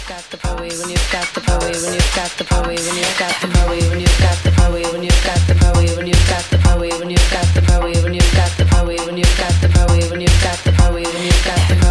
got the power, when you've got the power, when you've got the power, when you've got the power, when you've got the power, when you've got the power, when you've got the power, when you've got the power, when you've got the power, when you've got the power, when you've got the power, when you've got the